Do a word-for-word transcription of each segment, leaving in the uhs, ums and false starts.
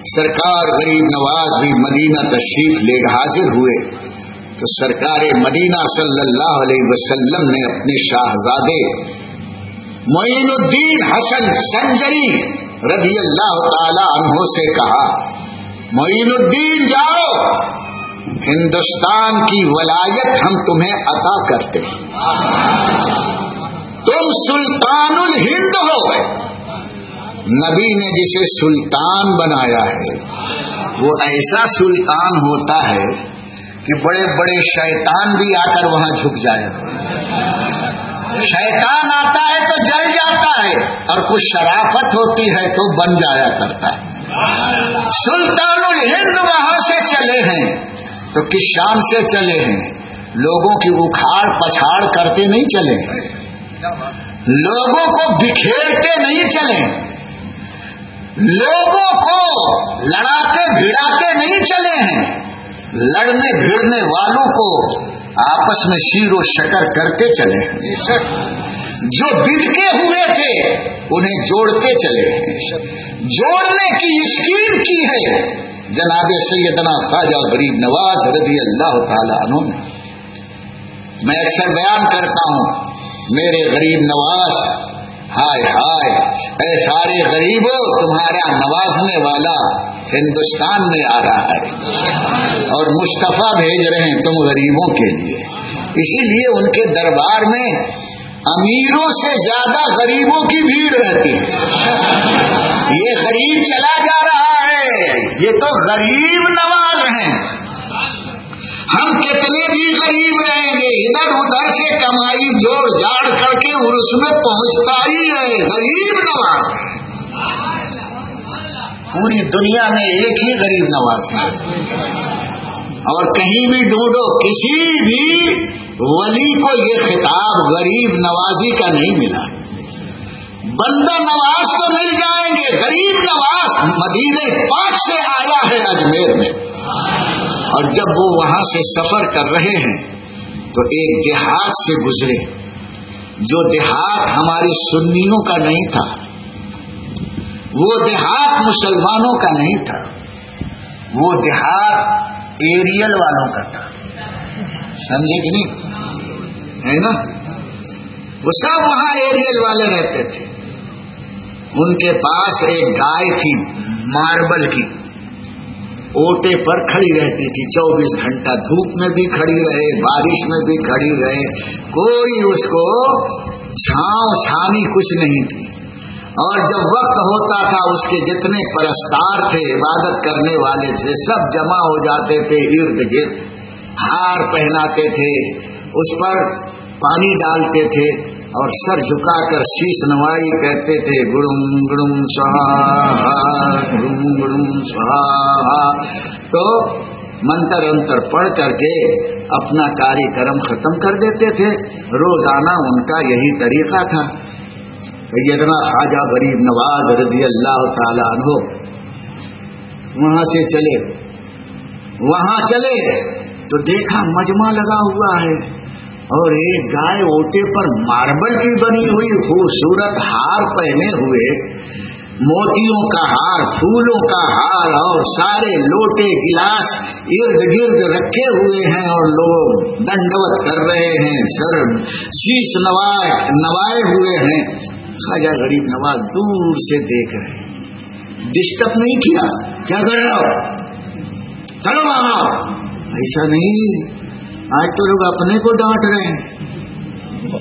سرکار غریب نواز بھی مدینہ تشریف لے حاضر ہوئے تو سرکار مدینہ صلی اللہ علیہ وسلم نے اپنے شاہزادے معین الدین حسن سنجری رضی اللہ تعالی عنہ سے کہا، معین الدین جاؤ، ہندوستان کی ولایت ہم تمہیں عطا کرتے ہیں، تم سلطان الہند ہو گئے۔ نبی نے جسے سلطان بنایا ہے وہ ایسا سلطان ہوتا ہے کہ بڑے بڑے شیطان بھی آ کر وہاں جھک جائے، شیطان آتا ہے تو جل جاتا ہے اور کچھ شرافت ہوتی ہے تو بن جایا کرتا ہے۔ سلطان الہند وہاں سے چلے ہیں تو کس شان سے چلے ہیں؟ لوگوں کی اکھاڑ پچھاڑ کرتے نہیں چلے، لوگوں کو بکھیرتے نہیں چلے، لوگوں کو لڑاتے بھڑاتے نہیں چلے ہیں، لڑنے بھیڑنے والوں کو آپس میں شیر و شکر کرتے چلے ہیں، جو بگڑے ہوئے تھے انہیں جوڑتے چلے ہیں، جوڑنے کی اسکیم کی ہے جناب سیدنا خواجہ غریب نواز رضی اللہ تعالی عنہ نے۔ میں اکثر بیان کرتا ہوں، میرے غریب نواز، ہائے ہائے اے سارے غریبوں، تمہارا نوازنے والا ہندوستان میں آ رہا ہے اور مصطفیٰ بھیج رہے ہیں تم غریبوں کے لیے، اسی لیے ان کے دربار میں امیروں سے زیادہ غریبوں کی بھیڑ رہتی ہے۔ یہ غریب چلا جا رہا ہے، یہ تو غریب نواز ہیں، ہم کتنے بھی غریب رہیں گے ادھر ادھر سے کمائی جوڑ جاڑ کر کے عرس میں پہنچتا ہی ہے، غریب نواز ہے۔ پوری دنیا میں ایک ہی غریب نواز ہے، اور کہیں بھی ڈھونڈو کسی بھی ولی کو یہ خطاب غریب نوازی کا نہیں ملا۔ بندہ نواز تو مل جائیں گے، غریب نواز مدینہ پاک سے آیا ہے اجمیر میں، اور جب وہ وہاں سے سفر کر رہے ہیں تو ایک دیہات سے گزرے، جو دیہات ہماری سنیوں کا نہیں تھا، وہ دیہات مسلمانوں کا نہیں تھا، وہ دیہات ایریل والوں کا تھا، سمجھے کہ نہیں؟ ہے نا؟ وہ سب وہاں ایریل والے رہتے تھے۔ ان کے پاس ایک گائے تھی ماربل کی، اوٹے پر کھڑی رہتی تھی، چوبیس گھنٹہ دھوپ میں بھی کھڑی رہے، بارش میں بھی کھڑی رہے، کوئی اس کو چھاؤں چھانی کچھ نہیں تھی۔ اور جب وقت ہوتا تھا اس کے جتنے پرستار تھے، عبادت کرنے والے تھے، سب جمع ہو جاتے تھے ارد گرد، ہار پہناتے تھے، اس پر پانی ڈالتے تھے اور سر جھکا کر شیش نوائی کہتے تھے، گڑم گڑم سہا گڑم گڑم سہا، تو منتر انتر پڑھ کر کے اپنا کاری کرم ختم کر دیتے تھے۔ روزانہ ان کا یہی طریقہ تھا۔ سیدنا خواجہ غریب نواز رضی اللہ تعالی عنہ وہاں سے چلے، وہاں چلے تو دیکھا مجمع لگا ہوا ہے اور ایک گائے اوٹے پر ماربل کی بنی ہوئی خوبصورت ہار پہنے ہوئے، موتیوں کا ہار، پھولوں کا ہار، اور سارے لوٹے گلاس ارد گرد رکھے ہوئے ہیں اور لوگ دنڈوت کر رہے ہیں، سر شیش نوائے نوائے ہوئے ہیں۔ خواجہ غریب نواز دور سے دیکھ رہے ہیں، ڈسٹرب نہیں کیا، کیا کر رہے ہو، چلو وہاں، ایسا نہیں، آج تو لوگ اپنے کو ڈانٹ رہے ہیں،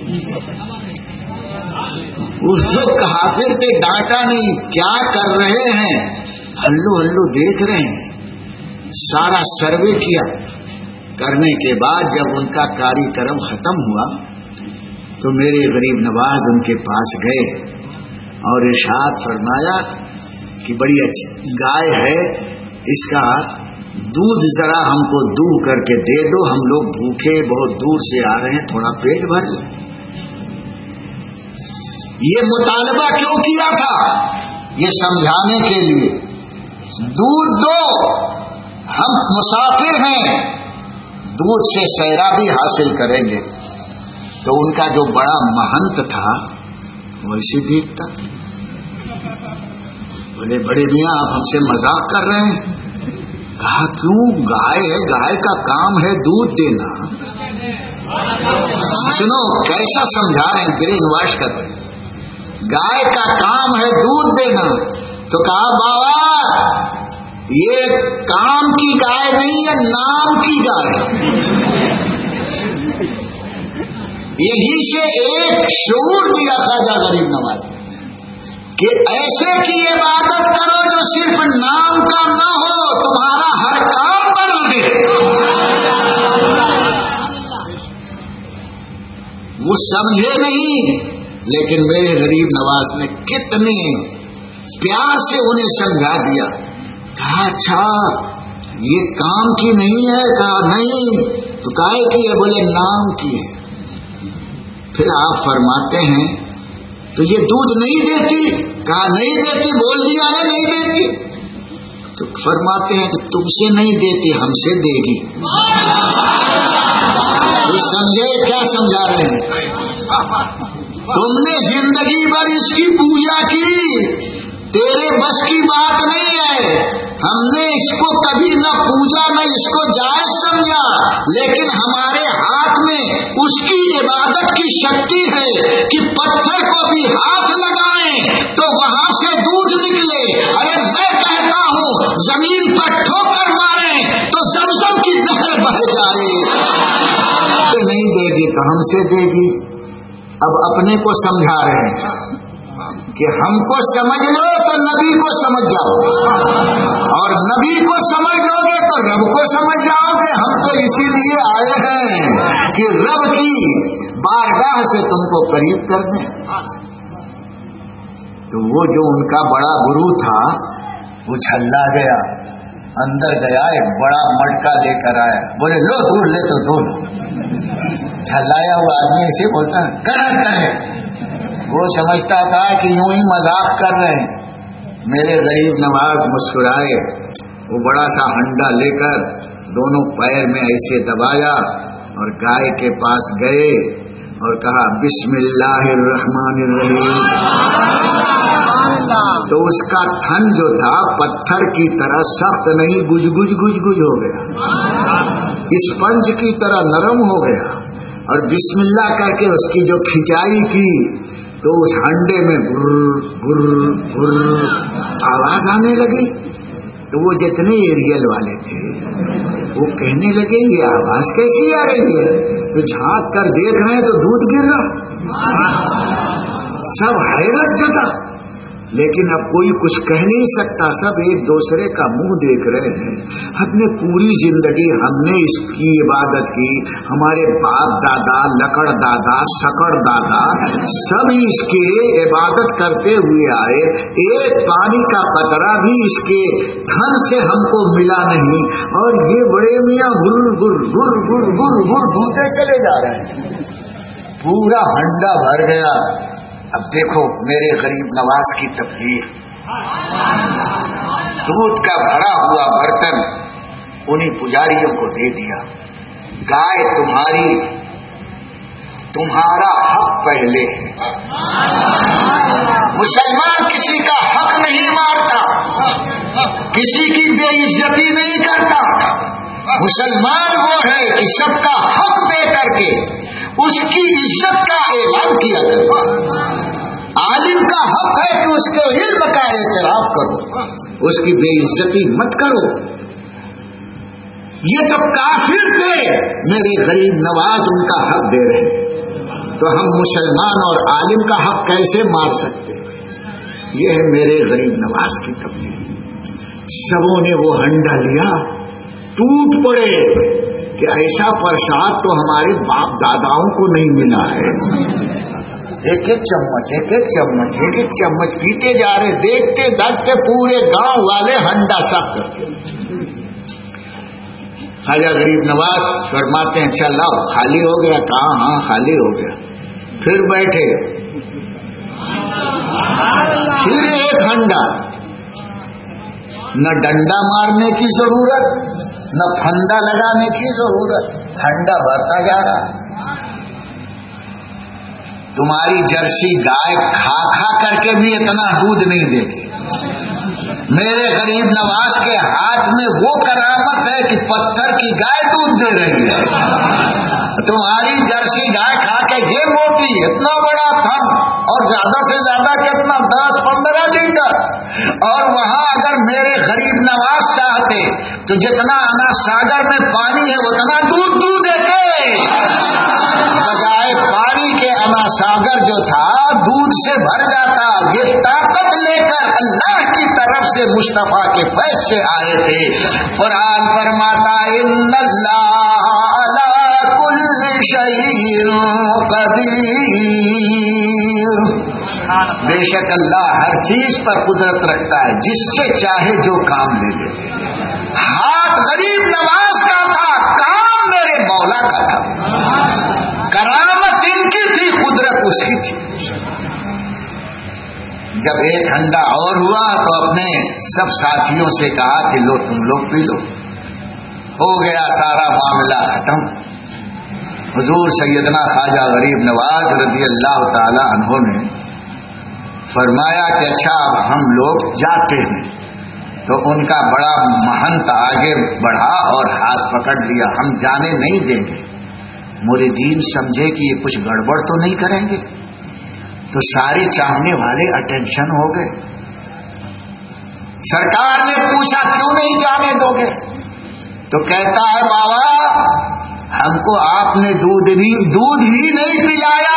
اس کو کافر کے ڈانٹا نہیں، کیا کر رہے ہیں، ہلو ہلو دیکھ رہے ہیں۔ سارا سروے کیا، کرنے کے بعد جب ان کا کاری کرم ختم ہوا تو میرے غریب نواز ان کے پاس گئے اور ارشاد فرمایا کہ بڑی اچھی گائے ہے، اس کا دودھ ذرا ہم کو دو کر کے دے دو، ہم لوگ بھوکے بہت دور سے آ رہے ہیں، تھوڑا پیٹ بھر لیں۔ یہ مطالبہ کیوں کیا تھا؟ یہ سمجھانے کے لیے، دودھ دو، ہم مسافر ہیں، دودھ سے سیرابی حاصل کریں گے۔ تو ان کا جو بڑا مہنت تھا ویسے دیکھتا، بولے بڑے میاں آپ ہم سے مذاق کر رہے ہیں؟ کہا کیوں؟ گائے ہے، گائے کا کام ہے دودھ دینا. سنو کیسا سمجھا رہے ہیں، برین واش کر رہے ہیں. گائے کا کام ہے دودھ دینا. تو کہا بابا یہ کام کی گائے نہیں ہے، نام کی گائے. یہی سے ایک شعور دیا خواجہ غریب نواز کہ ایسے کی عبادت کرو جو صرف نام کا نہ ہو، تمہارا ہر کام بدل دے. وہ سمجھے نہیں، لیکن میرے غریب نواز نے کتنے پیار سے انہیں سمجھا دیا. کہا اچھا یہ کام کی نہیں ہے؟ کہا نہیں. تو کائے کی ہے؟ بولے نام کی ہے. پھر آپ فرماتے ہیں تو یہ دودھ نہیں دیتی؟ کہا نہیں دیتی. بول دیا ہے نہیں دیتی. تو فرماتے ہیں کہ تم سے نہیں دیتی، ہم سے دے گی. سمجھے کیا سمجھا رہے ہیں؟ تم نے زندگی بھر اس کی پوجا کی، تیرے بس کی بات نہیں ہے. ہم نے اس کو کبھی نہ پوجا نہ اس کو جائز سمجھا، لیکن ہمارے ہاتھ میں اس کی عبادت کی شکتی ہے کہ پتھر کو بھی ہاتھ لگائیں تو وہاں سے دودھ نکلے. ارے میں کہتا ہوں زمین پر ٹھوکر ماریں تو زمزم کی نہر بہ جائے. نہیں دے گی تو ہم سے دے گی. اب اپنے کو سمجھا رہے ہیں کہ ہم کو سمجھ لو تو نبی کو سمجھ جاؤ، اور نبی کو سمجھ لو گے تو رب کو سمجھ جاؤ گے. ہم تو اسی لیے آئے ہیں کہ رب کی بارگاہ سے تم کو قریب کر دیں. تو وہ جو ان کا بڑا گرو تھا وہ جھلا گیا، اندر گیا، ایک بڑا مٹکا لے کر آیا. بولے لو دور لے تو دو. جھلایا ہوا آدمی ایسے بولتا ہے کرے کرے. وہ سمجھتا تھا کہ یوں ہی مذاق کر رہے ہیں. میرے غریب نواز مسکرائے. وہ بڑا سا ہنڈا لے کر دونوں پیر میں ایسے دبایا اور گائے کے پاس گئے اور کہا بسم اللہ الرحمن الرحیم. تو اس کا تھن جو تھا پتھر کی طرح سخت نہیں، گج گج گج گج ہو گیا، اسپنج کی طرح نرم ہو گیا. اور بسم اللہ کر کے اس کی جو کھچائی کی تو اس ہنڈے میں گر گر گر آواز آنے لگی. تو وہ جتنے ایریل والے تھے وہ کہنے لگے یہ آواز کیسی آ رہی ہے؟ تو جھانک کر دیکھ رہے ہیں تو دودھ گر رہا. سب حیرت جتا، لیکن اب کوئی کچھ کہہ نہیں سکتا. سب ایک دوسرے کا منہ دیکھ رہے ہیں. ہم نے پوری زندگی ہم نے اس کی عبادت کی، ہمارے باپ دادا، لکڑ دادا، سکڑ دادا سب اس کی عبادت کرتے ہوئے آئے. ایک پانی کا قطرہ بھی اس کے تھن سے ہم کو ملا نہیں، اور یہ بڑے میاں گر گر گر گر گر گر دھوتے چلے جا رہے ہیں. پورا ہنڈا بھر گیا. اب دیکھو میرے غریب نواز کی تقدیر. دودھ کا بھرا ہوا برتن انہیں پجاریوں کو دے دیا. گائے تمہاری، تمہارا حق پہلے ہے. مسلمان کسی کا حق نہیں مارتا، کسی کی بے عزتی نہیں کرتا. مسلمان وہ ہے کہ سب کا حق دے کر کے اس کی عزت کا اعلان کیا کرتا. عالم کا حق ہے کہ اس کے علم کا اعتراف کرو، اس کی بے عزتی مت کرو. یہ تو کافر تھے، میرے غریب نواز ان کا حق دے رہے، تو ہم مسلمان اور عالم کا حق کیسے مار سکتے؟ یہ ہے میرے غریب نواز کی تبلیغ. سبوں نے وہ ہنڈا لیا، ٹوٹ پڑے کہ ایسا پرساد تو ہمارے باپ داداؤں کو نہیں ملا ہے. ایک ایک چمچ ایک ایک چمچ ایک ایک چمچ پیتے جا رہے. دیکھتے دیکھتے پورے گاؤں والے ہنڈا صاف کرتے. خواجہ غریب نواز فرماتے ہیں اچھا لاؤ، خالی ہو گیا؟ کہاں ہاں خالی ہو گیا. پھر بیٹھے، پھر ایک ہنڈا. نہ ڈنڈا مارنے کی ضرورت، نہ پھندا لگانے کی ضرورت، ہنڈا بھرتا جا رہا. تمہاری جرسی گائے کھا کھا کر کے بھی اتنا دودھ نہیں دیتی. میرے غریب نواز کے ہاتھ میں وہ کرامت ہے کہ پتھر کی گائے دودھ دے رہی ہے. تمہاری جرسی گائے کھا کے یہ موٹی اتنا بڑا تھن اور زیادہ سے زیادہ کتنا دس پندرہ لیٹر, اور وہاں اگر میرے غریب نواز چاہتے تو جتنا انا ساگر میں پانی ہے اتنا دودھ دودھ دیتے. بجائے پانی کے انا ساگر جو تھا دودھ سے بھر جاتا. یہ طاقت لے کر اللہ کی طرف سے مصطفیٰ کے فیض سے آئے تھے. قرآن فرماتا ان اللہ علی کل شیء قدیر, بے شک اللہ ہر چیز پر قدرت رکھتا ہے, جس سے چاہے جو کام لے لے. ہاتھ غریب نواز کا تھا, کام میرے مولا کا تھا. کرامت ان کی تھی, قدرت اس کی تھی. جب ایک ہنڈا اور ہوا تو اپنے سب ساتھیوں سے کہا کہ لو تم لوگ پی لو. ہو گیا سارا معاملہ ختم. حضور سیدنا خواجہ غریب نواز رضی اللہ تعالی عنہ نے فرمایا کہ اچھا اب ہم لوگ جاتے ہیں. تو ان کا بڑا مہنت آگے بڑھا اور ہاتھ پکڑ لیا, ہم جانے نہیں دیں گے. مریدین سمجھے کہ یہ کچھ گڑبڑ تو نہیں کریں گے, تو سارے چاہنے والے اٹینشن ہو گئے. سرکار نے پوچھا کیوں نہیں جانے دو گے؟ تو کہتا ہے بابا ہم کو آپ نے دودھ بھی دودھ ہی نہیں پلایا,